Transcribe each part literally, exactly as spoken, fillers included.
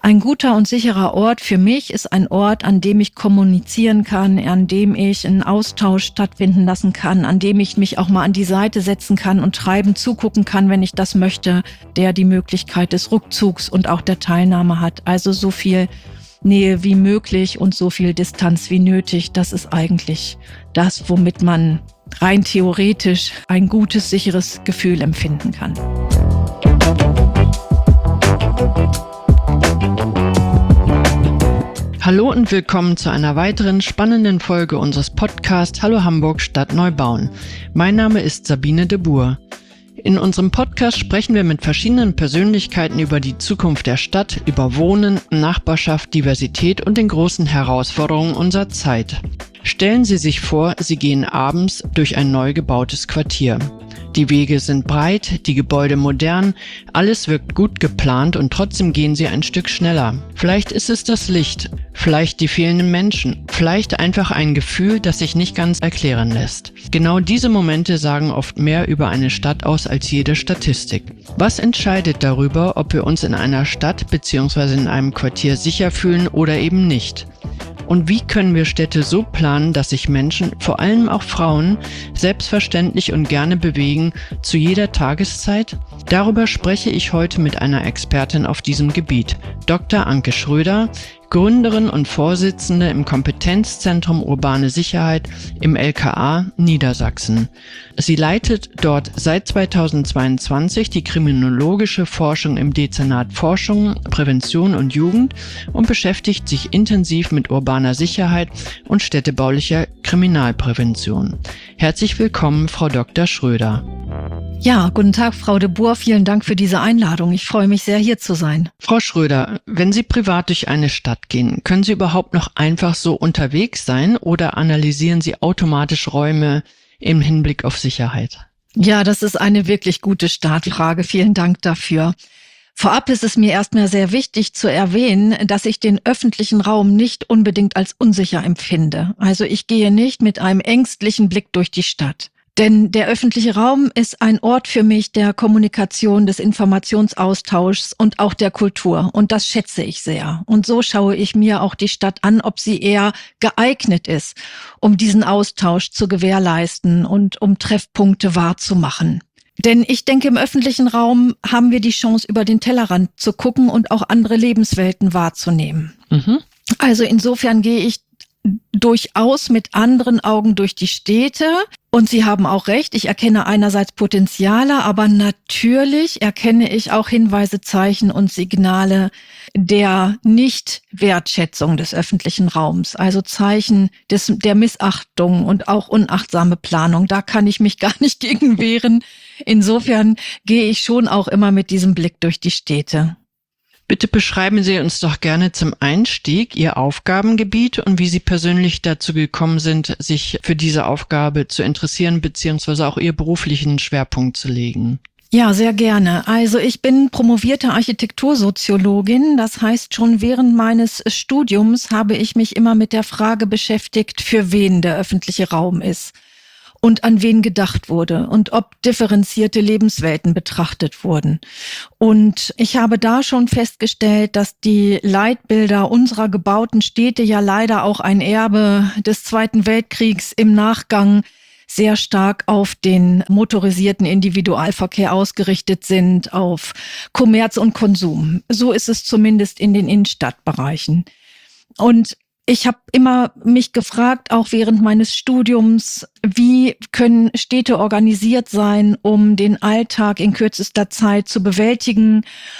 Ein guter und sicherer Ort für mich ist ein Ort, an dem ich kommunizieren kann, an dem ich einen Austausch stattfinden lassen kann, an dem ich mich auch mal an die Seite setzen kann und treibend zugucken kann, wenn ich das möchte, der die Möglichkeit des Rückzugs und auch der Teilnahme hat. Also so viel Nähe wie möglich und so viel Distanz wie nötig. Das ist eigentlich das, womit man rein theoretisch ein gutes, sicheres Gefühl empfinden kann. Hallo und willkommen zu einer weiteren spannenden Folge unseres Podcasts Hallo Hamburg Stadt Neubauen. Mein Name ist Sabine de Boer. In unserem Podcast sprechen wir mit verschiedenen Persönlichkeiten über die Zukunft der Stadt, über Wohnen, Nachbarschaft, Diversität und den großen Herausforderungen unserer Zeit. Stellen Sie sich vor, Sie gehen abends durch ein neu gebautes Quartier. Die Wege sind breit, die Gebäude modern, alles wirkt gut geplant und trotzdem gehen Sie ein Stück schneller. Vielleicht ist es das Licht, vielleicht die fehlenden Menschen, vielleicht einfach ein Gefühl, das sich nicht ganz erklären lässt. Genau diese Momente sagen oft mehr über eine Stadt aus als jede Statistik. Was entscheidet darüber, ob wir uns in einer Stadt bzw. in einem Quartier sicher fühlen oder eben nicht? Und wie können wir Städte so planen, dass sich Menschen, vor allem auch Frauen, selbstverständlich und gerne bewegen, zu jeder Tageszeit? Darüber spreche ich heute mit einer Expertin auf diesem Gebiet, Doktor Anke Schröder, Gründerin und Vorsitzende im Kompetenzzentrum Urbane Sicherheit im L K A Niedersachsen. Sie leitet dort seit zweitausendzweiundzwanzig die kriminologische Forschung im Dezernat Forschung, Prävention und Jugend und beschäftigt sich intensiv mit urbaner Sicherheit und städtebaulicher Kriminalprävention. Herzlich willkommen, Frau Doktor Schröder. Ja, guten Tag, Frau de Boer. Vielen Dank für diese Einladung. Ich freue mich sehr, hier zu sein. Frau Schröder, wenn Sie privat durch eine Stadt gehen, können Sie überhaupt noch einfach so unterwegs sein oder analysieren Sie automatisch Räume im Hinblick auf Sicherheit? Ja, das ist eine wirklich gute Startfrage. Vielen Dank dafür. Vorab ist es mir erstmal sehr wichtig zu erwähnen, dass ich den öffentlichen Raum nicht unbedingt als unsicher empfinde. Also ich gehe nicht mit einem ängstlichen Blick durch die Stadt. Denn der öffentliche Raum ist ein Ort für mich der Kommunikation, des Informationsaustauschs und auch der Kultur. Und das schätze ich sehr. Und so schaue ich mir auch die Stadt an, ob sie eher geeignet ist, um diesen Austausch zu gewährleisten und um Treffpunkte wahrzumachen. Denn ich denke, im öffentlichen Raum haben wir die Chance, über den Tellerrand zu gucken und auch andere Lebenswelten wahrzunehmen. Mhm. Also insofern gehe ich durchaus mit anderen Augen durch die Städte. Und Sie haben auch recht, ich erkenne einerseits Potenziale, aber natürlich erkenne ich auch Hinweise, Zeichen und Signale der Nicht-Wertschätzung des öffentlichen Raums. Also Zeichen des, der Missachtung und auch unachtsame Planung. Da kann ich mich gar nicht gegen wehren. Insofern gehe ich schon auch immer mit diesem Blick durch die Städte. Bitte beschreiben Sie uns doch gerne zum Einstieg Ihr Aufgabengebiet und wie Sie persönlich dazu gekommen sind, sich für diese Aufgabe zu interessieren bzw. auch Ihr beruflichen Schwerpunkt zu legen. Ja, sehr gerne. Also ich bin promovierte Architektursoziologin. Das heißt, schon während meines Studiums habe ich mich immer mit der Frage beschäftigt, für wen der öffentliche Raum ist und an wen gedacht wurde und ob differenzierte Lebenswelten betrachtet wurden. Und ich habe da schon festgestellt, dass die Leitbilder unserer gebauten Städte ja leider auch ein Erbe des Zweiten Weltkriegs im Nachgang sehr stark auf den motorisierten Individualverkehr ausgerichtet sind, auf Kommerz und Konsum. So ist es zumindest in den Innenstadtbereichen. Und ich habe immer mich gefragt, auch während meines Studiums, wie können Städte organisiert sein, um den Alltag in kürzester Zeit zu bewältigen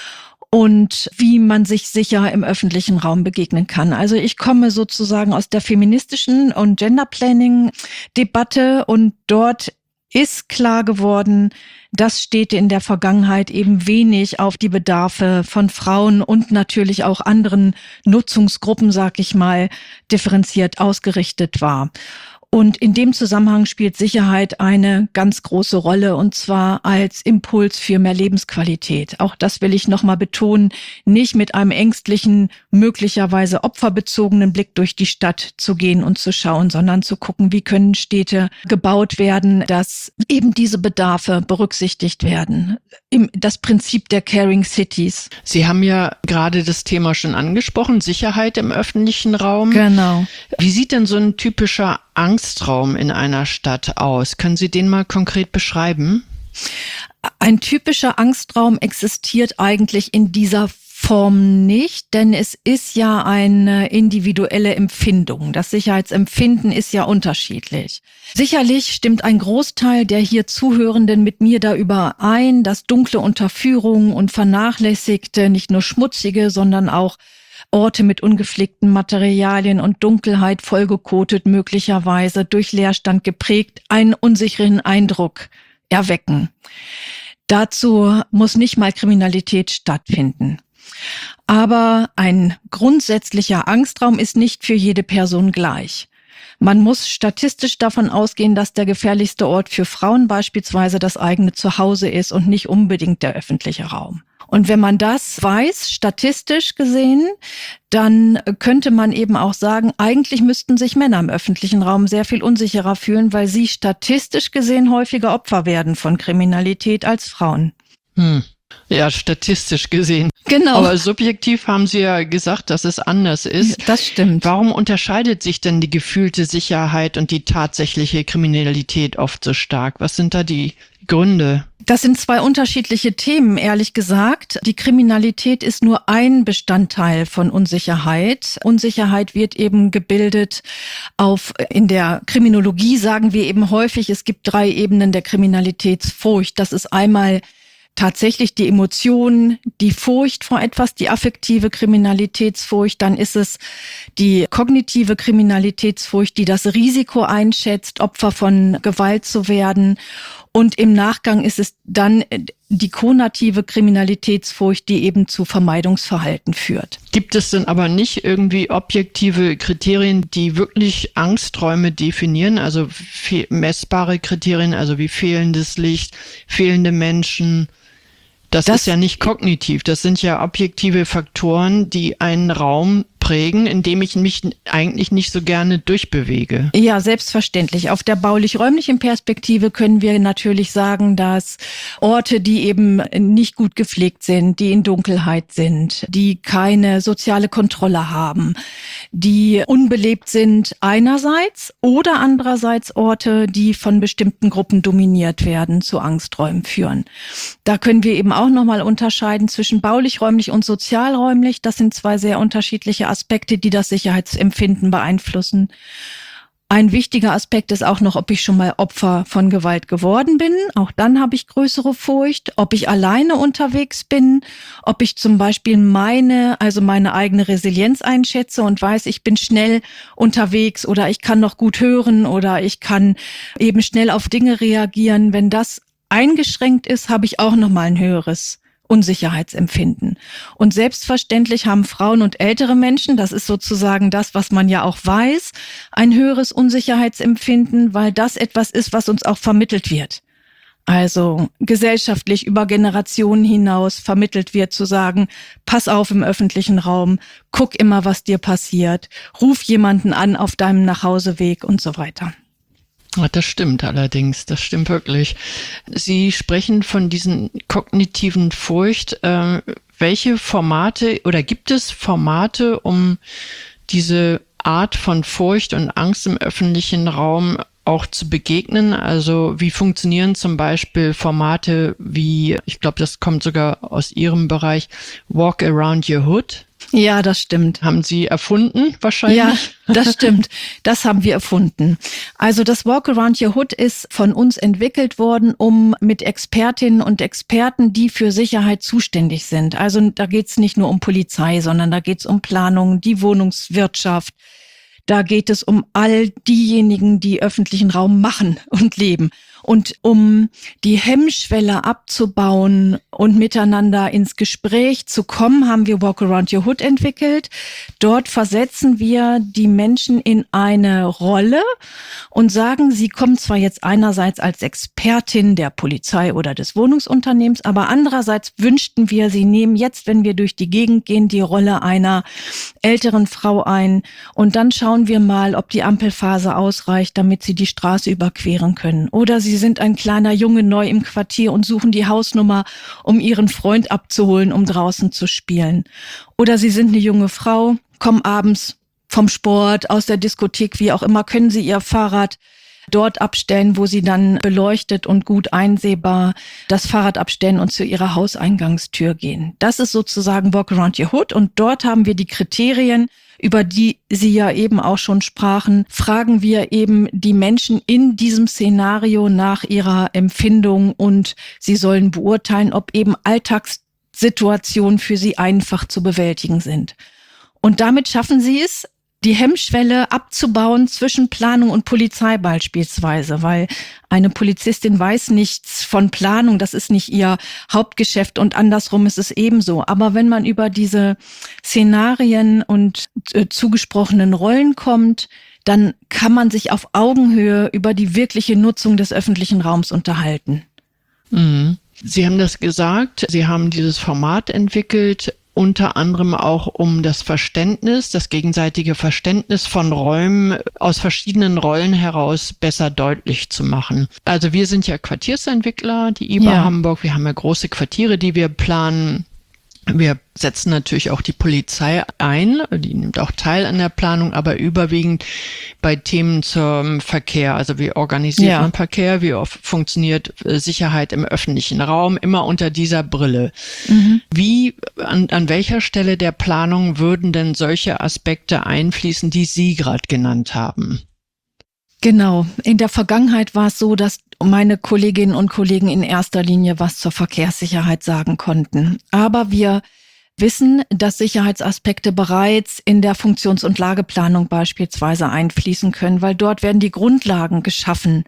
und wie man sich sicher im öffentlichen Raum begegnen kann. Also ich komme sozusagen aus der feministischen und Gender-Planning-Debatte und dort ist klar geworden, dass Städte in der Vergangenheit eben wenig auf die Bedarfe von Frauen und natürlich auch anderen Nutzungsgruppen, sag ich mal, differenziert ausgerichtet war. Und in dem Zusammenhang spielt Sicherheit eine ganz große Rolle, und zwar als Impuls für mehr Lebensqualität. Auch das will ich nochmal betonen, nicht mit einem ängstlichen, möglicherweise opferbezogenen Blick durch die Stadt zu gehen und zu schauen, sondern zu gucken, wie können Städte gebaut werden, dass eben diese Bedarfe berücksichtigt werden. im, das Prinzip der Caring Cities. Sie haben ja gerade das Thema schon angesprochen, Sicherheit im öffentlichen Raum. Genau. Wie sieht denn so ein typischer Angstraum in einer Stadt aus? Können Sie den mal konkret beschreiben? Ein typischer Angstraum existiert eigentlich in dieser Form nicht, denn es ist ja eine individuelle Empfindung. Das Sicherheitsempfinden ist ja unterschiedlich. Sicherlich stimmt ein Großteil der hier Zuhörenden mit mir da überein, dass dunkle Unterführungen und vernachlässigte, nicht nur schmutzige, sondern auch Orte mit ungepflegten Materialien und Dunkelheit vollgekotet, möglicherweise durch Leerstand geprägt, einen unsicheren Eindruck erwecken. Dazu muss nicht mal Kriminalität stattfinden. Aber ein grundsätzlicher Angstraum ist nicht für jede Person gleich. Man muss statistisch davon ausgehen, dass der gefährlichste Ort für Frauen beispielsweise das eigene Zuhause ist und nicht unbedingt der öffentliche Raum. Und wenn man das weiß, statistisch gesehen, dann könnte man eben auch sagen, eigentlich müssten sich Männer im öffentlichen Raum sehr viel unsicherer fühlen, weil sie statistisch gesehen häufiger Opfer werden von Kriminalität als Frauen. Hm. Ja, statistisch gesehen. Genau. Aber subjektiv haben Sie ja gesagt, dass es anders ist. Das stimmt. Warum unterscheidet sich denn die gefühlte Sicherheit und die tatsächliche Kriminalität oft so stark? Was sind da die Gründe? Das sind zwei unterschiedliche Themen, ehrlich gesagt. Die Kriminalität ist nur ein Bestandteil von Unsicherheit. Unsicherheit wird eben gebildet auf, in der Kriminologie sagen wir eben häufig, es gibt drei Ebenen der Kriminalitätsfurcht. Das ist einmal tatsächlich die Emotion, die Furcht vor etwas, die affektive Kriminalitätsfurcht. Dann ist es die kognitive Kriminalitätsfurcht, die das Risiko einschätzt, Opfer von Gewalt zu werden. Und im Nachgang ist es dann die konative Kriminalitätsfurcht, die eben zu Vermeidungsverhalten führt. Gibt es denn aber nicht irgendwie objektive Kriterien, die wirklich Angsträume definieren? Also messbare Kriterien, also wie fehlendes Licht, fehlende Menschen? Das, das ist ja nicht kognitiv, das sind ja objektive Faktoren, die einen Raum prägen, in dem ich mich eigentlich nicht so gerne durchbewege. Ja, selbstverständlich. Auf der baulich-räumlichen Perspektive können wir natürlich sagen, dass Orte, die eben nicht gut gepflegt sind, die in Dunkelheit sind, die keine soziale Kontrolle haben, die unbelebt sind einerseits oder andererseits Orte, die von bestimmten Gruppen dominiert werden, zu Angsträumen führen. Da können wir eben auch nochmal unterscheiden zwischen baulich-räumlich und sozialräumlich. Das sind zwei sehr unterschiedliche Aspekte, die das Sicherheitsempfinden beeinflussen. Ein wichtiger Aspekt ist auch noch, ob ich schon mal Opfer von Gewalt geworden bin. Auch dann habe ich größere Furcht. Ob ich alleine unterwegs bin, ob ich zum Beispiel meine, also meine eigene Resilienz einschätze und weiß, ich bin schnell unterwegs oder ich kann noch gut hören oder ich kann eben schnell auf Dinge reagieren. Wenn das eingeschränkt ist, habe ich auch noch mal ein höheres Unsicherheitsempfinden. Und selbstverständlich haben Frauen und ältere Menschen, das ist sozusagen das, was man ja auch weiß, ein höheres Unsicherheitsempfinden, weil das etwas ist, was uns auch vermittelt wird. Also gesellschaftlich über Generationen hinaus vermittelt wird zu sagen, pass auf im öffentlichen Raum, guck immer, was dir passiert, ruf jemanden an auf deinem Nachhauseweg und so weiter. Das stimmt allerdings, das stimmt wirklich. Sie sprechen von diesen kognitiven Furcht. Äh, welche Formate oder gibt es Formate, um diese Art von Furcht und Angst im öffentlichen Raum auch zu begegnen? Also wie funktionieren zum Beispiel Formate wie, ich glaube, das kommt sogar aus Ihrem Bereich, Walk Around Your Hood? Ja, das stimmt. Haben Sie erfunden wahrscheinlich? Ja, das stimmt. Das haben wir erfunden. Also das Walk Around Your Hood ist von uns entwickelt worden, um mit Expertinnen und Experten, die für Sicherheit zuständig sind. Also da geht es nicht nur um Polizei, sondern da geht es um Planung, die Wohnungswirtschaft. Da geht es um all diejenigen, die öffentlichen Raum machen und leben. Und um die Hemmschwelle abzubauen und miteinander ins Gespräch zu kommen, haben wir Walk Around Your Hood entwickelt. Dort versetzen wir die Menschen in eine Rolle und sagen, sie kommen zwar jetzt einerseits als Expertin der Polizei oder des Wohnungsunternehmens, aber andererseits wünschten wir, sie nehmen jetzt, wenn wir durch die Gegend gehen, die Rolle einer älteren Frau ein. Und dann schauen wir mal, ob die Ampelphase ausreicht, damit sie die Straße überqueren können. Oder sie Sie sind ein kleiner Junge neu im Quartier und suchen die Hausnummer, um Ihren Freund abzuholen, um draußen zu spielen. Oder Sie sind eine junge Frau, kommen abends vom Sport, aus der Diskothek, wie auch immer, können Sie Ihr Fahrrad dort abstellen, wo Sie dann beleuchtet und gut einsehbar das Fahrrad abstellen und zu Ihrer Hauseingangstür gehen. Das ist sozusagen Walk Around Your Hood und dort haben wir die Kriterien, über die Sie ja eben auch schon sprachen, fragen wir eben die Menschen in diesem Szenario nach ihrer Empfindung und sie sollen beurteilen, ob eben Alltagssituationen für sie einfach zu bewältigen sind. Und damit schaffen sie es, die Hemmschwelle abzubauen zwischen Planung und Polizei beispielsweise, weil eine Polizistin weiß nichts von Planung, das ist nicht ihr Hauptgeschäft und andersrum ist es ebenso. Aber wenn man über diese Szenarien und äh, zugesprochenen Rollen kommt, dann kann man sich auf Augenhöhe über die wirkliche Nutzung des öffentlichen Raums unterhalten. Mhm. Sie haben das gesagt, Sie haben dieses Format entwickelt, unter anderem auch um das Verständnis, das gegenseitige Verständnis von Räumen aus verschiedenen Rollen heraus besser deutlich zu machen. Also wir sind ja Quartiersentwickler, die I B A Ja. Hamburg, wir haben ja große Quartiere, die wir planen. Wir setzen natürlich auch die Polizei ein, die nimmt auch teil an der Planung, aber überwiegend bei Themen zum Verkehr. Also wie organisiert Ja. man Verkehr, wie oft funktioniert Sicherheit im öffentlichen Raum, immer unter dieser Brille. Mhm. Wie, an, an welcher Stelle der Planung würden denn solche Aspekte einfließen, die Sie gerade genannt haben? Genau. In der Vergangenheit war es so, dass meine Kolleginnen und Kollegen in erster Linie was zur Verkehrssicherheit sagen konnten. Aber wir wissen, dass Sicherheitsaspekte bereits in der Funktions- und Lageplanung beispielsweise einfließen können, weil dort werden die Grundlagen geschaffen,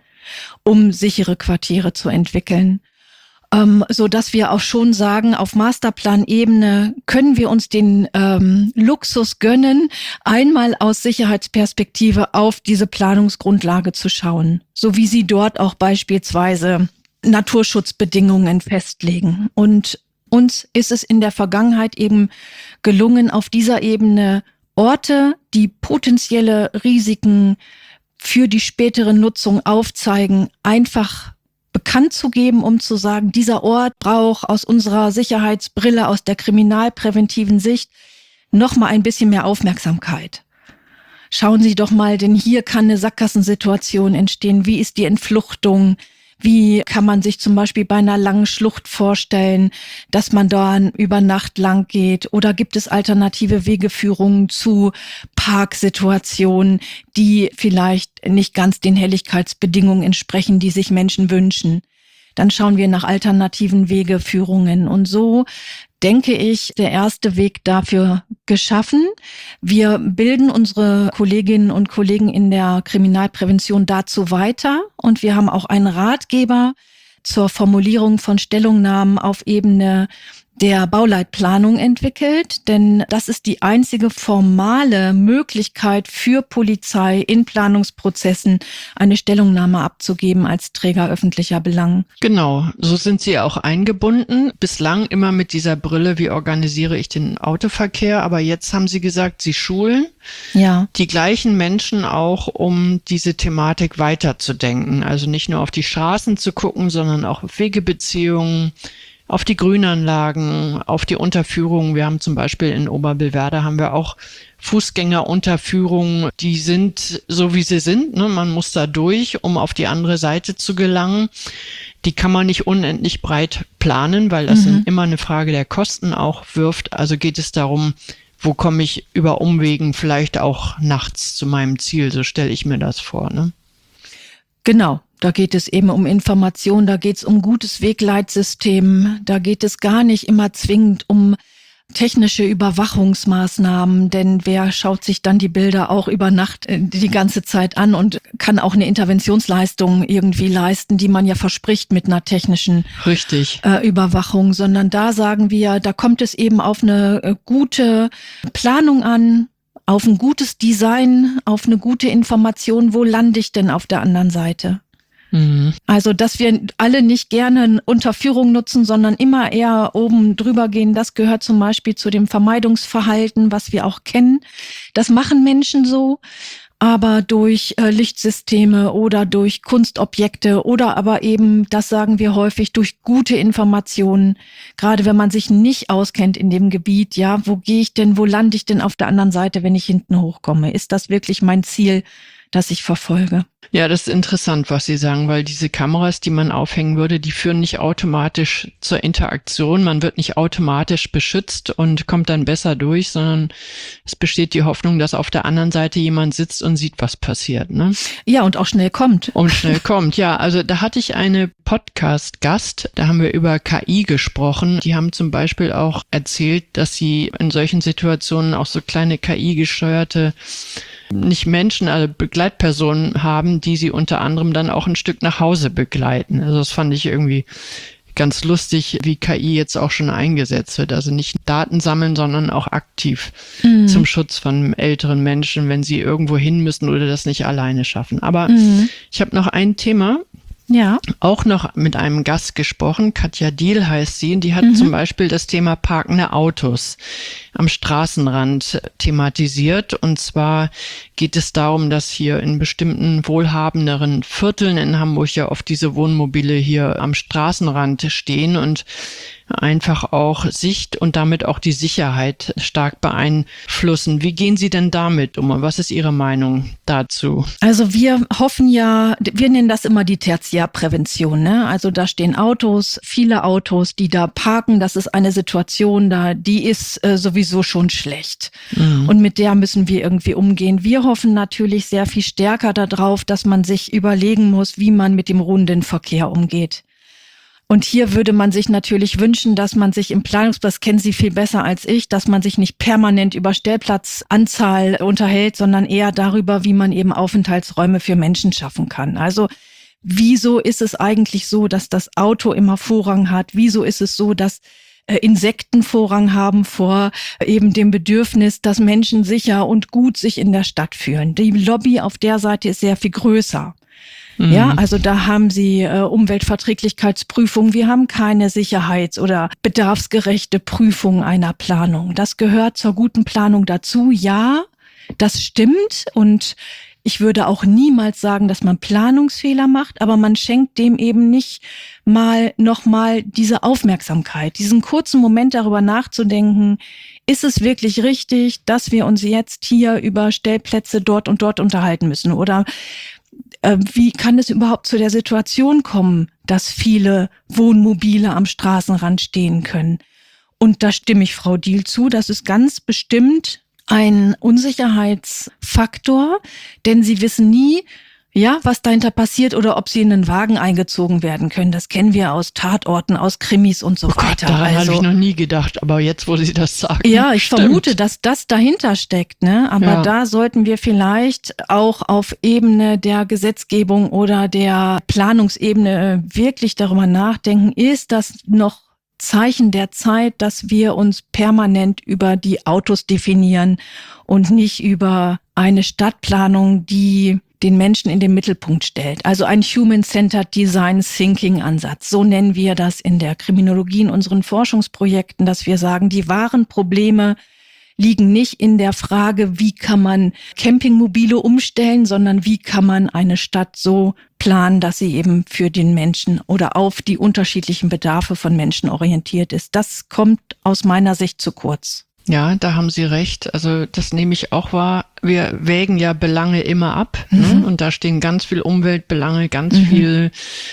um sichere Quartiere zu entwickeln. Ähm, so dass wir auch schon sagen, auf Masterplan-Ebene können wir uns den ähm, Luxus gönnen, einmal aus Sicherheitsperspektive auf diese Planungsgrundlage zu schauen, so wie sie dort auch beispielsweise Naturschutzbedingungen festlegen. Und uns ist es in der Vergangenheit eben gelungen, auf dieser Ebene Orte, die potenzielle Risiken für die spätere Nutzung aufzeigen, einfach bekannt zu geben, um zu sagen, dieser Ort braucht aus unserer Sicherheitsbrille, aus der kriminalpräventiven Sicht noch mal ein bisschen mehr Aufmerksamkeit. Schauen Sie doch mal, denn hier kann eine Sackgassensituation entstehen. Wie ist die Entfluchtung? Wie kann man sich zum Beispiel bei einer langen Schlucht vorstellen, dass man da über Nacht lang geht? Oder gibt es alternative Wegeführungen zu Parksituationen, die vielleicht nicht ganz den Helligkeitsbedingungen entsprechen, die sich Menschen wünschen? Dann schauen wir nach alternativen Wegeführungen. Und so denke ich, der erste Weg dafür geschaffen. Wir bilden unsere Kolleginnen und Kollegen in der Kriminalprävention dazu weiter und wir haben auch einen Ratgeber zur Formulierung von Stellungnahmen auf Ebene der Bauleitplanung entwickelt, denn das ist die einzige formale Möglichkeit für Polizei in Planungsprozessen eine Stellungnahme abzugeben als Träger öffentlicher Belange. Genau, so sind Sie auch eingebunden. Bislang immer mit dieser Brille, wie organisiere ich den Autoverkehr, aber jetzt haben Sie gesagt, Sie schulen Ja. die gleichen Menschen auch, um diese Thematik weiterzudenken. Also nicht nur auf die Straßen zu gucken, sondern auch auf Wegebeziehungen, auf die Grünanlagen, auf die Unterführungen. Wir haben zum Beispiel in Oberbillwerder haben wir auch Fußgängerunterführungen, die sind so wie sie sind, ne? Man muss da durch, um auf die andere Seite zu gelangen. Die kann man nicht unendlich breit planen, weil das Mhm. immer eine Frage der Kosten auch wirft. Also geht es darum, wo komme ich über Umwegen vielleicht auch nachts zu meinem Ziel, so stelle ich mir das vor, ne? Genau, da geht es eben um Information, da geht es um gutes Wegleitsystem, da geht es gar nicht immer zwingend um technische Überwachungsmaßnahmen, denn wer schaut sich dann die Bilder auch über Nacht äh, die ganze Zeit an und kann auch eine Interventionsleistung irgendwie leisten, die man ja verspricht mit einer technischen Richtig. äh, Überwachung, sondern da sagen wir, da kommt es eben auf eine äh, gute Planung an, auf ein gutes Design, auf eine gute Information, wo lande ich denn auf der anderen Seite? Mhm. Also, dass wir alle nicht gerne Unterführung nutzen, sondern immer eher oben drüber gehen, das gehört zum Beispiel zu dem Vermeidungsverhalten, was wir auch kennen. Das machen Menschen so. aber durch äh, Lichtsysteme oder durch Kunstobjekte oder aber eben, das sagen wir häufig, durch gute Informationen. Gerade wenn man sich nicht auskennt in dem Gebiet, ja, wo gehe ich denn, wo lande ich denn auf der anderen Seite, wenn ich hinten hochkomme? Ist das wirklich mein Ziel, das ich verfolge? Ja, das ist interessant, was Sie sagen, weil diese Kameras, die man aufhängen würde, die führen nicht automatisch zur Interaktion. Man wird nicht automatisch beschützt und kommt dann besser durch, sondern es besteht die Hoffnung, dass auf der anderen Seite jemand sitzt und sieht, was passiert, ne? Ja, und auch schnell kommt. Und schnell kommt, ja. Also da hatte ich eine Podcast-Gast, da haben wir über K I gesprochen. Die haben zum Beispiel auch erzählt, dass sie in solchen Situationen auch so kleine K I-gesteuerte nicht Menschen, also Begleitpersonen haben, die sie unter anderem dann auch ein Stück nach Hause begleiten. Also das fand ich irgendwie ganz lustig, wie K I jetzt auch schon eingesetzt wird. Also nicht Daten sammeln, sondern auch aktiv mhm. zum Schutz von älteren Menschen, wenn sie irgendwo hin müssen oder das nicht alleine schaffen. Aber mhm. ich habe noch ein Thema. Ja. Auch noch mit einem Gast gesprochen, Katja Diehl heißt sie, und die hat mhm. zum Beispiel das Thema parkende Autos am Straßenrand thematisiert. Und zwar geht es darum, dass hier in bestimmten wohlhabenderen Vierteln in Hamburg ja oft diese Wohnmobile hier am Straßenrand stehen und einfach auch Sicht und damit auch die Sicherheit stark beeinflussen. Wie gehen Sie denn damit um und was ist Ihre Meinung dazu? Also wir hoffen ja, wir nennen das immer die Tertiärprävention, ne? Also da stehen Autos, viele Autos, die da parken. Das ist eine Situation, da die ist äh, sowieso schon schlecht. Mhm. Und mit der müssen wir irgendwie umgehen. Wir hoffen natürlich sehr viel stärker darauf, dass man sich überlegen muss, wie man mit dem ruhenden Verkehr umgeht. Und hier würde man sich natürlich wünschen, dass man sich im Planungsplan, das kennen Sie viel besser als ich, dass man sich nicht permanent über Stellplatzanzahl unterhält, sondern eher darüber, wie man eben Aufenthaltsräume für Menschen schaffen kann. Also wieso ist es eigentlich so, dass das Auto immer Vorrang hat? Wieso ist es so, dass äh, Insekten Vorrang haben vor eben dem Bedürfnis, dass Menschen sicher und gut sich in der Stadt fühlen? Die Lobby auf der Seite ist sehr viel größer. Ja, also da haben Sie äh, Umweltverträglichkeitsprüfungen. Wir haben keine sicherheits- oder bedarfsgerechte Prüfung einer Planung. Das gehört zur guten Planung dazu. Ja, das stimmt. Und ich würde auch niemals sagen, dass man Planungsfehler macht, aber man schenkt dem eben nicht mal nochmal diese Aufmerksamkeit, diesen kurzen Moment darüber nachzudenken, ist es wirklich richtig, dass wir uns jetzt hier über Stellplätze dort und dort unterhalten müssen? Oder wie kann es überhaupt zu der Situation kommen, dass viele Wohnmobile am Straßenrand stehen können? Und da stimme ich Frau Diehl zu, das ist ganz bestimmt ein Unsicherheitsfaktor, denn Sie wissen nie, ja, was dahinter passiert oder ob sie in einen Wagen eingezogen werden können. Das kennen wir aus Tatorten, aus Krimis und so oh weiter. Gott, daran also, habe ich noch nie gedacht, aber jetzt, wo Sie das sagen. Ja, ich stimmt. vermute, dass das dahinter steckt, ne? Aber ja. Da sollten wir vielleicht auch auf Ebene der Gesetzgebung oder der Planungsebene wirklich darüber nachdenken, ist das noch Zeichen der Zeit, dass wir uns permanent über die Autos definieren und nicht über eine Stadtplanung, die den Menschen in den Mittelpunkt stellt. Also ein Human-Centered Design Thinking Ansatz. So nennen wir das in der Kriminologie in unseren Forschungsprojekten, dass wir sagen, die wahren Probleme liegen nicht in der Frage, wie kann man Campingmobile umstellen, sondern wie kann man eine Stadt so planen, dass sie eben für den Menschen oder auf die unterschiedlichen Bedarfe von Menschen orientiert ist. Das kommt aus meiner Sicht zu kurz. Ja, da haben Sie recht. Also das nehme ich auch wahr. Wir wägen ja Belange immer ab, mhm. ne? Und da stehen ganz viel Umweltbelange, ganz mhm. viel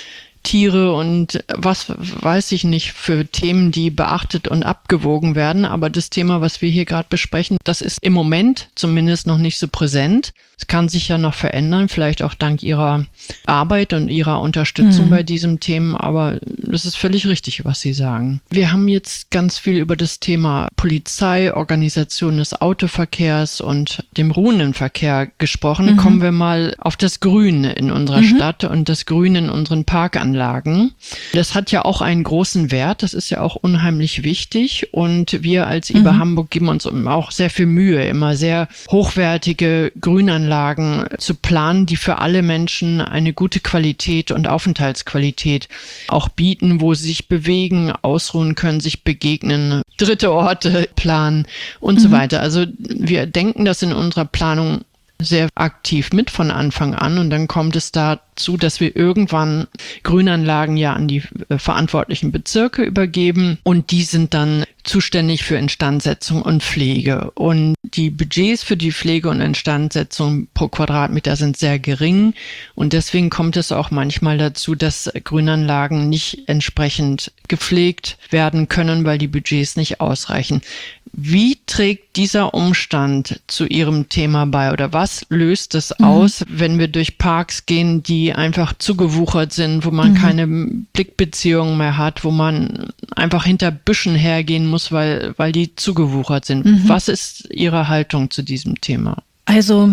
Tiere und was weiß ich nicht für Themen, die beachtet und abgewogen werden. Aber das Thema, was wir hier gerade besprechen, das ist im Moment zumindest noch nicht so präsent. Es kann sich ja noch verändern, vielleicht auch dank Ihrer Arbeit und Ihrer Unterstützung mhm. bei diesem Thema. Aber das ist völlig richtig, was Sie sagen. Wir haben jetzt ganz viel über das Thema Polizei, Organisation des Autoverkehrs und dem ruhenden Verkehr gesprochen. Mhm. Kommen wir mal auf das Grün in unserer mhm. Stadt und das Grün in unseren Parkanlagen. Das hat ja auch einen großen Wert. Das ist ja auch unheimlich wichtig. Und wir als I B A mhm. Hamburg geben uns auch sehr viel Mühe, immer sehr hochwertige Grünanlagen zu planen, die für alle Menschen eine gute Qualität und Aufenthaltsqualität auch bieten, wo sie sich bewegen, ausruhen können, sich begegnen, dritte Orte planen und mhm. so weiter. Also wir denken das in unserer Planung sehr aktiv mit von Anfang an und dann kommt es dazu, dass wir irgendwann Grünanlagen ja an die äh, verantwortlichen Bezirke übergeben und die sind dann zuständig für Instandsetzung und Pflege. Und die Budgets für die Pflege und Instandsetzung pro Quadratmeter sind sehr gering und deswegen kommt es auch manchmal dazu, dass Grünanlagen nicht entsprechend gepflegt werden können, weil die Budgets nicht ausreichen. Wie trägt dieser Umstand zu Ihrem Thema bei oder was löst es mhm. aus, wenn wir durch Parks gehen, die einfach zugewuchert sind, wo man mhm. keine Blickbeziehungen mehr hat, wo man einfach hinter Büschen hergehen muss, weil, weil die zugewuchert sind? Mhm. Was ist Ihre Haltung zu diesem Thema? Also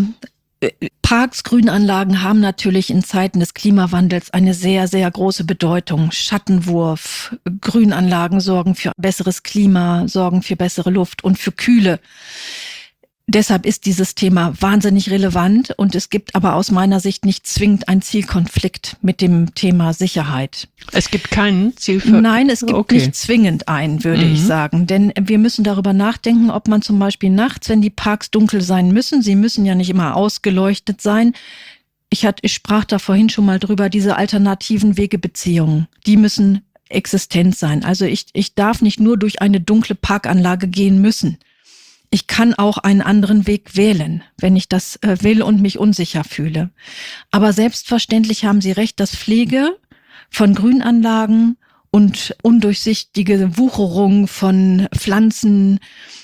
Parks, Grünanlagen haben natürlich in Zeiten des Klimawandels eine sehr, sehr große Bedeutung. Schattenwurf, Grünanlagen sorgen für besseres Klima, sorgen für bessere Luft und für Kühle. Deshalb ist dieses Thema wahnsinnig relevant und es gibt aber aus meiner Sicht nicht zwingend einen Zielkonflikt mit dem Thema Sicherheit. Es gibt keinen Zielkonflikt? Nein, es gibt okay. nicht zwingend einen, würde mhm. ich sagen. Denn wir müssen darüber nachdenken, ob man zum Beispiel nachts, wenn die Parks dunkel sein müssen, sie müssen ja nicht immer ausgeleuchtet sein. Ich, hatte, ich sprach da vorhin schon mal drüber, diese alternativen Wegebeziehungen, die müssen existent sein. Also ich, ich darf nicht nur durch eine dunkle Parkanlage gehen müssen. Ich kann auch einen anderen Weg wählen, wenn ich das äh, will und mich unsicher fühle. Aber selbstverständlich haben Sie recht, dass Pflege von Grünanlagen und undurchsichtige Wucherung von Pflanzen,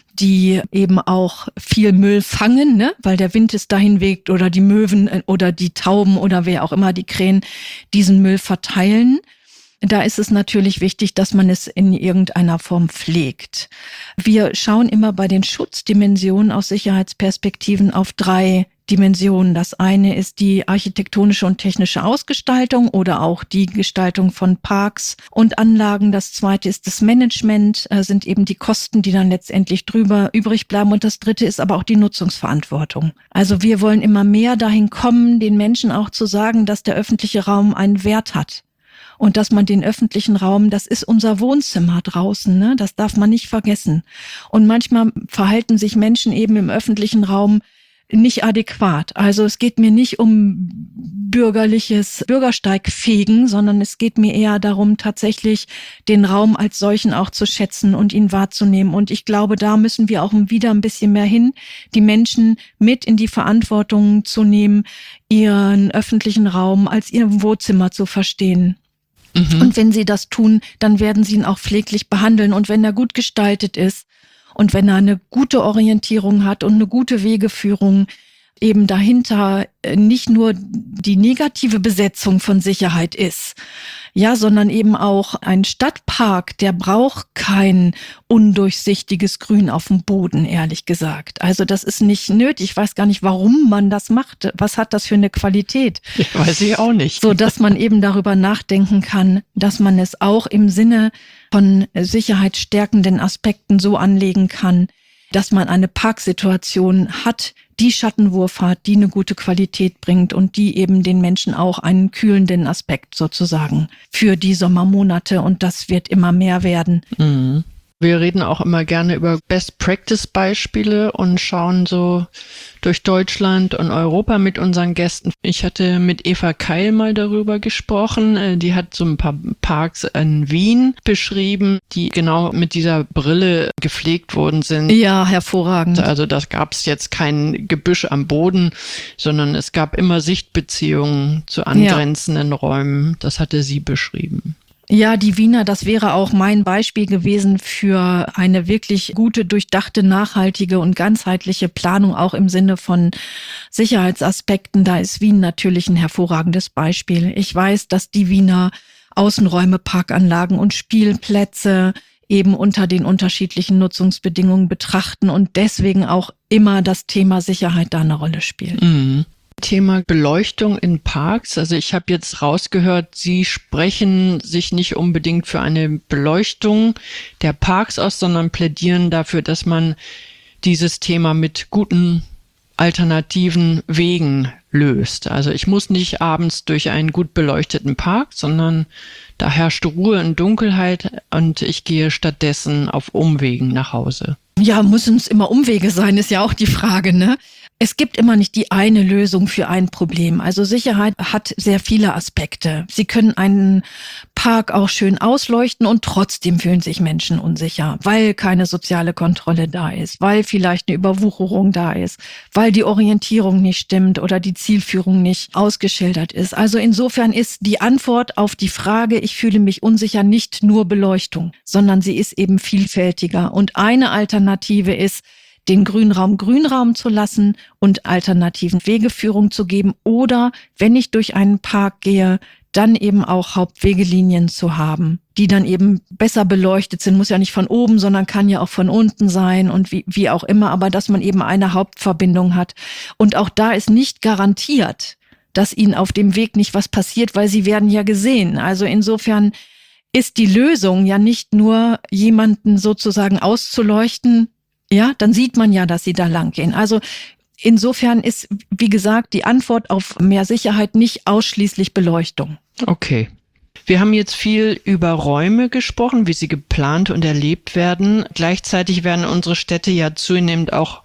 die eben auch viel Müll fangen, ne, weil der Wind es dahin weht oder die Möwen oder die Tauben oder wer auch immer, die Krähen, diesen Müll verteilen. Da ist es natürlich wichtig, dass man es in irgendeiner Form pflegt. Wir schauen immer bei den Schutzdimensionen aus Sicherheitsperspektiven auf drei Dimensionen. Das eine ist die architektonische und technische Ausgestaltung oder auch die Gestaltung von Parks und Anlagen. Das zweite ist das Management, äh, sind eben die Kosten, die dann letztendlich drüber übrig bleiben. Und das dritte ist aber auch die Nutzungsverantwortung. Also wir wollen immer mehr dahin kommen, den Menschen auch zu sagen, dass der öffentliche Raum einen Wert hat. Und dass man den öffentlichen Raum, das ist unser Wohnzimmer draußen, ne? Das darf man nicht vergessen. Und manchmal verhalten sich Menschen eben im öffentlichen Raum nicht adäquat. Also es geht mir nicht um bürgerliches Bürgersteigfegen, sondern es geht mir eher darum, tatsächlich den Raum als solchen auch zu schätzen und ihn wahrzunehmen. Und ich glaube, da müssen wir auch wieder ein bisschen mehr hin, die Menschen mit in die Verantwortung zu nehmen, ihren öffentlichen Raum als ihr Wohnzimmer zu verstehen. Mhm. Und wenn sie das tun, dann werden sie ihn auch pfleglich behandeln. Und wenn er gut gestaltet ist und wenn er eine gute Orientierung hat und eine gute Wegeführung, eben dahinter nicht nur die negative Besetzung von Sicherheit ist, ja, sondern eben auch ein Stadtpark, der braucht kein undurchsichtiges Grün auf dem Boden, ehrlich gesagt. Also das ist nicht nötig. Ich weiß gar nicht, warum man das macht. Was hat das für eine Qualität? Ich weiß ich auch nicht. So, dass man eben darüber nachdenken kann, dass man es auch im Sinne von sicherheitsstärkenden Aspekten so anlegen kann, dass man eine Parksituation hat, die Schattenwurf hat, die eine gute Qualität bringt und die eben den Menschen auch einen kühlenden Aspekt sozusagen für die Sommermonate, und das wird immer mehr werden. Mhm. Wir reden auch immer gerne über Best-Practice-Beispiele und schauen so durch Deutschland und Europa mit unseren Gästen. Ich hatte mit Eva Keil mal darüber gesprochen. Die hat so ein paar Parks in Wien beschrieben, die genau mit dieser Brille gepflegt worden sind. Ja, hervorragend. Also da gab es jetzt kein Gebüsch am Boden, sondern es gab immer Sichtbeziehungen zu angrenzenden ja. Räumen. Das hatte sie beschrieben. Ja, die Wiener, das wäre auch mein Beispiel gewesen für eine wirklich gute, durchdachte, nachhaltige und ganzheitliche Planung, auch im Sinne von Sicherheitsaspekten. Da ist Wien natürlich ein hervorragendes Beispiel. Ich weiß, dass die Wiener Außenräume, Parkanlagen und Spielplätze eben unter den unterschiedlichen Nutzungsbedingungen betrachten und deswegen auch immer das Thema Sicherheit da eine Rolle spielt. Mhm. Thema Beleuchtung in Parks. Also ich habe jetzt rausgehört, Sie sprechen sich nicht unbedingt für eine Beleuchtung der Parks aus, sondern plädieren dafür, dass man dieses Thema mit guten alternativen Wegen löst. Also ich muss nicht abends durch einen gut beleuchteten Park, sondern da herrscht Ruhe und Dunkelheit und ich gehe stattdessen auf Umwegen nach Hause. Ja, müssen es immer Umwege sein, ist ja auch die Frage, ne? Es gibt immer nicht die eine Lösung für ein Problem. Also Sicherheit hat sehr viele Aspekte. Sie können einen Park auch schön ausleuchten und trotzdem fühlen sich Menschen unsicher, weil keine soziale Kontrolle da ist, weil vielleicht eine Überwucherung da ist, weil die Orientierung nicht stimmt oder die Zielführung nicht ausgeschildert ist. Also insofern ist die Antwort auf die Frage, ich fühle mich unsicher, nicht nur Beleuchtung, sondern sie ist eben vielfältiger. Und eine Alternative ist, den Grünraum Grünraum zu lassen und alternativen Wegeführung zu geben oder, wenn ich durch einen Park gehe, dann eben auch Hauptwegelinien zu haben, die dann eben besser beleuchtet sind, muss ja nicht von oben, sondern kann ja auch von unten sein und wie, wie auch immer, aber dass man eben eine Hauptverbindung hat. Und auch da ist nicht garantiert, dass ihnen auf dem Weg nicht was passiert, weil sie werden ja gesehen. Also insofern ist die Lösung ja nicht nur, jemanden sozusagen auszuleuchten, ja, dann sieht man ja, dass sie da lang gehen. Also insofern ist, wie gesagt, die Antwort auf mehr Sicherheit nicht ausschließlich Beleuchtung. Okay. Wir haben jetzt viel über Räume gesprochen, wie sie geplant und erlebt werden. Gleichzeitig werden unsere Städte ja zunehmend auch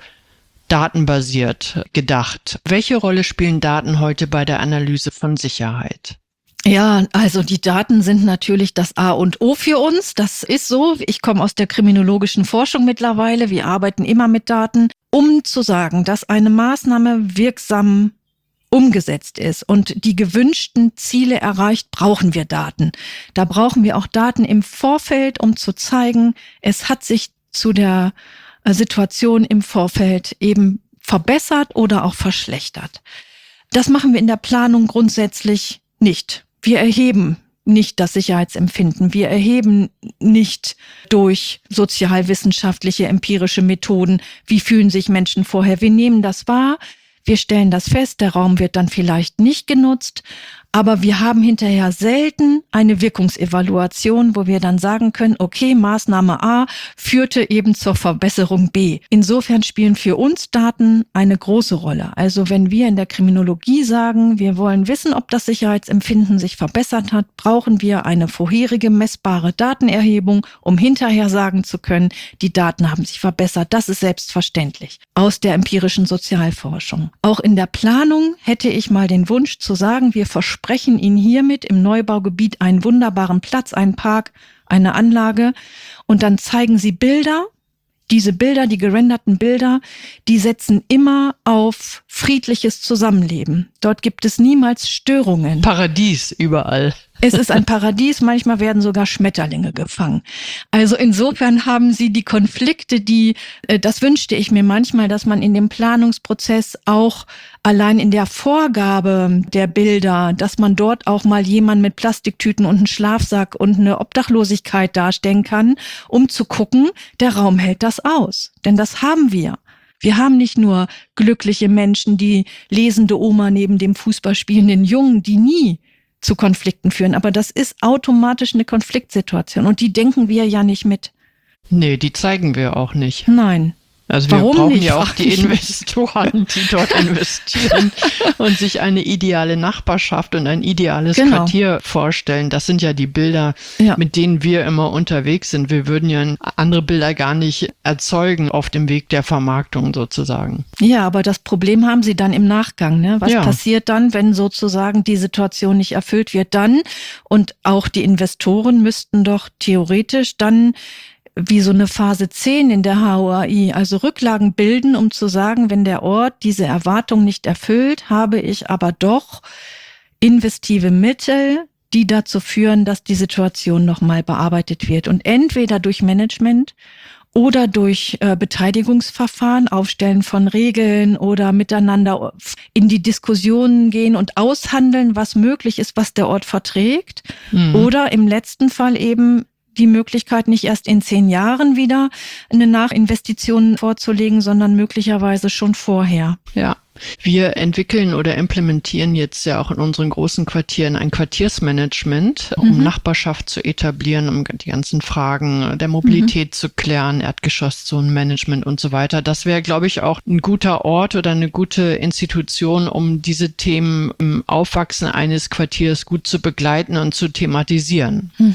datenbasiert gedacht. Welche Rolle spielen Daten heute bei der Analyse von Sicherheit? Ja, also die Daten sind natürlich das A und O für uns. Das ist so. Ich komme aus der kriminologischen Forschung mittlerweile. Wir arbeiten immer mit Daten, um zu sagen, dass eine Maßnahme wirksam umgesetzt ist und die gewünschten Ziele erreicht, brauchen wir Daten. Da brauchen wir auch Daten im Vorfeld, um zu zeigen, es hat sich zu der Situation im Vorfeld eben verbessert oder auch verschlechtert. Das machen wir in der Planung grundsätzlich nicht. Wir erheben nicht das Sicherheitsempfinden. Wir erheben nicht durch sozialwissenschaftliche, empirische Methoden, wie fühlen sich Menschen vorher. Wir nehmen das wahr, wir stellen das fest, der Raum wird dann vielleicht nicht genutzt, aber wir haben hinterher selten eine Wirkungsevaluation, wo wir dann sagen können, okay, Maßnahme A führte eben zur Verbesserung B. Insofern spielen für uns Daten eine große Rolle. Also wenn wir in der Kriminologie sagen, wir wollen wissen, ob das Sicherheitsempfinden sich verbessert hat, brauchen wir eine vorherige messbare Datenerhebung, um hinterher sagen zu können, die Daten haben sich verbessert. Das ist selbstverständlich aus der empirischen Sozialforschung. Auch in der Planung hätte ich mal den Wunsch zu sagen, wir versprechen Ihnen hiermit im Neubaugebiet einen wunderbaren Platz, einen Park, eine Anlage und dann zeigen Sie Bilder. Diese Bilder, die gerenderten Bilder, die setzen immer auf friedliches Zusammenleben. Dort gibt es niemals Störungen. Paradies überall. Es ist ein Paradies, manchmal werden sogar Schmetterlinge gefangen. Also insofern haben Sie die Konflikte, die, das wünschte ich mir manchmal, dass man in dem Planungsprozess auch allein in der Vorgabe der Bilder, dass man dort auch mal jemanden mit Plastiktüten und einen Schlafsack und eine Obdachlosigkeit darstellen kann, um zu gucken, der Raum hält das aus. Denn das haben wir. Wir haben nicht nur glückliche Menschen, die lesende Oma neben dem Fußball spielenden Jungen, die nie zu Konflikten führen. Aber das ist automatisch eine Konfliktsituation und die denken wir ja nicht mit. Nee, die zeigen wir auch nicht. Nein. Also wir Warum brauchen nicht, ja auch frag die ich mich. Investoren, die dort investieren und sich eine ideale Nachbarschaft und ein ideales Genau. Quartier vorstellen. Das sind ja die Bilder, Ja. mit denen wir immer unterwegs sind. Wir würden ja andere Bilder gar nicht erzeugen auf dem Weg der Vermarktung sozusagen. Ja, aber das Problem haben Sie dann im Nachgang. Ne? Was Ja. passiert dann, wenn sozusagen die Situation nicht erfüllt wird? Dann, und auch die Investoren müssten doch theoretisch dann wie so eine Phase zehn in der H O A I, also Rücklagen bilden, um zu sagen, wenn der Ort diese Erwartung nicht erfüllt, habe ich aber doch investive Mittel, die dazu führen, dass die Situation nochmal bearbeitet wird. Und entweder durch Management oder durch äh, Beteiligungsverfahren, Aufstellen von Regeln oder miteinander in die Diskussionen gehen und aushandeln, was möglich ist, was der Ort verträgt. Mhm. Oder im letzten Fall eben die Möglichkeit, nicht erst in zehn Jahren wieder eine Nachinvestition vorzulegen, sondern möglicherweise schon vorher. Ja. Wir entwickeln oder implementieren jetzt ja auch in unseren großen Quartieren ein Quartiersmanagement, um Mhm. Nachbarschaft zu etablieren, um die ganzen Fragen der Mobilität mhm. zu klären, Erdgeschosszonenmanagement und so weiter. Das wäre, glaube ich, auch ein guter Ort oder eine gute Institution, um diese Themen im Aufwachsen eines Quartiers gut zu begleiten und zu thematisieren. Mhm.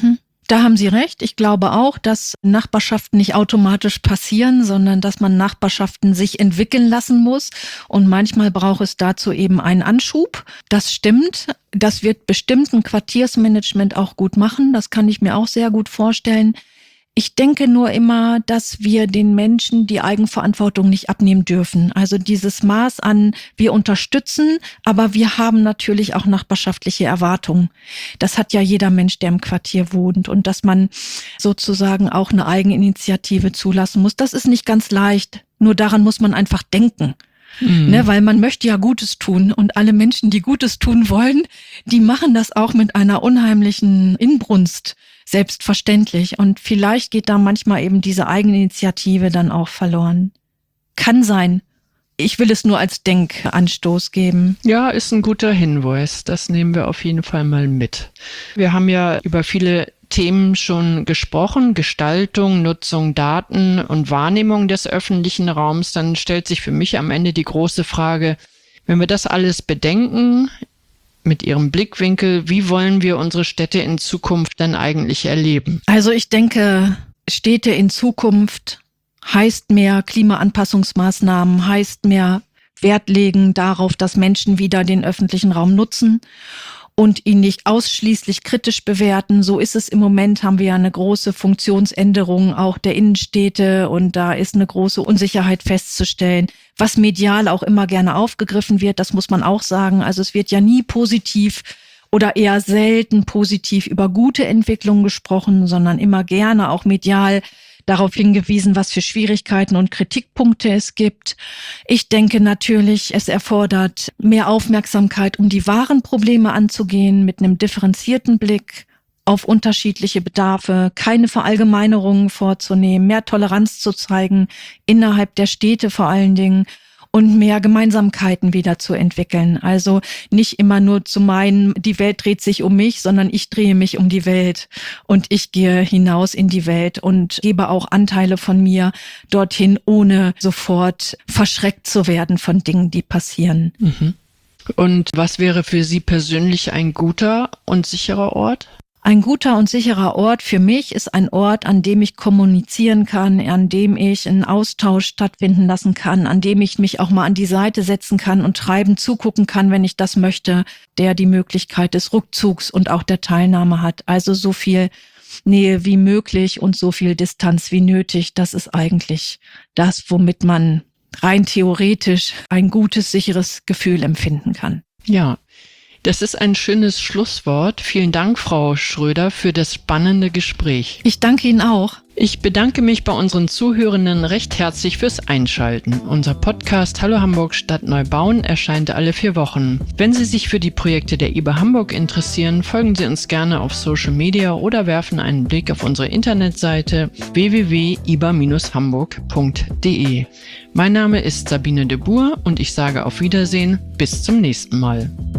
Da haben Sie recht. Ich glaube auch, dass Nachbarschaften nicht automatisch passieren, sondern dass man Nachbarschaften sich entwickeln lassen muss. Und manchmal braucht es dazu eben einen Anschub. Das stimmt. Das wird bestimmt ein Quartiersmanagement auch gut machen. Das kann ich mir auch sehr gut vorstellen. Ich denke nur immer, dass wir den Menschen die Eigenverantwortung nicht abnehmen dürfen. Also dieses Maß an, wir unterstützen, aber wir haben natürlich auch nachbarschaftliche Erwartungen. Das hat ja jeder Mensch, der im Quartier wohnt. Und dass man sozusagen auch eine Eigeninitiative zulassen muss, das ist nicht ganz leicht. Nur daran muss man einfach denken. Mhm. Ne, weil man möchte ja Gutes tun und alle Menschen, die Gutes tun wollen, die machen das auch mit einer unheimlichen Inbrunst, selbstverständlich. Und vielleicht geht da manchmal eben diese Eigeninitiative dann auch verloren. Kann sein. Ich will es nur als Denkanstoß geben. Ja, ist ein guter Hinweis. Das nehmen wir auf jeden Fall mal mit. Wir haben ja über viele Themen schon gesprochen, Gestaltung, Nutzung, Daten und Wahrnehmung des öffentlichen Raums. Dann stellt sich für mich am Ende die große Frage, wenn wir das alles bedenken, mit Ihrem Blickwinkel, wie wollen wir unsere Städte in Zukunft denn eigentlich erleben? Also ich denke, Städte in Zukunft heißt mehr Klimaanpassungsmaßnahmen, heißt mehr Wert legen darauf, dass Menschen wieder den öffentlichen Raum nutzen und ihn nicht ausschließlich kritisch bewerten. So ist es im Moment, haben wir ja eine große Funktionsänderung auch der Innenstädte und da ist eine große Unsicherheit festzustellen, was medial auch immer gerne aufgegriffen wird, das muss man auch sagen. Also es wird ja nie positiv oder eher selten positiv über gute Entwicklungen gesprochen, sondern immer gerne auch medial darauf hingewiesen, was für Schwierigkeiten und Kritikpunkte es gibt. Ich denke natürlich, es erfordert mehr Aufmerksamkeit, um die wahren Probleme anzugehen, mit einem differenzierten Blick auf unterschiedliche Bedarfe, keine Verallgemeinerungen vorzunehmen, mehr Toleranz zu zeigen, innerhalb der Städte vor allen Dingen. Und mehr Gemeinsamkeiten wieder zu entwickeln. Also nicht immer nur zu meinen, die Welt dreht sich um mich, sondern ich drehe mich um die Welt und ich gehe hinaus in die Welt und gebe auch Anteile von mir dorthin, ohne sofort verschreckt zu werden von Dingen, die passieren. Mhm. Und was wäre für Sie persönlich ein guter und sicherer Ort? Ein guter und sicherer Ort für mich ist ein Ort, an dem ich kommunizieren kann, an dem ich einen Austausch stattfinden lassen kann, an dem ich mich auch mal an die Seite setzen kann und treibend zugucken kann, wenn ich das möchte, der die Möglichkeit des Rückzugs und auch der Teilnahme hat. Also so viel Nähe wie möglich und so viel Distanz wie nötig. Das ist eigentlich das, womit man rein theoretisch ein gutes, sicheres Gefühl empfinden kann. Ja. Das ist ein schönes Schlusswort. Vielen Dank, Frau Schröder, für das spannende Gespräch. Ich danke Ihnen auch. Ich bedanke mich bei unseren Zuhörenden recht herzlich fürs Einschalten. Unser Podcast Hallo Hamburg Stadt Neubauen erscheint alle vier Wochen. Wenn Sie sich für die Projekte der I B A Hamburg interessieren, folgen Sie uns gerne auf Social Media oder werfen einen Blick auf unsere Internetseite w w w punkt i b a dash hamburg punkt d e. Mein Name ist Sabine de Boer und ich sage auf Wiedersehen. Bis zum nächsten Mal.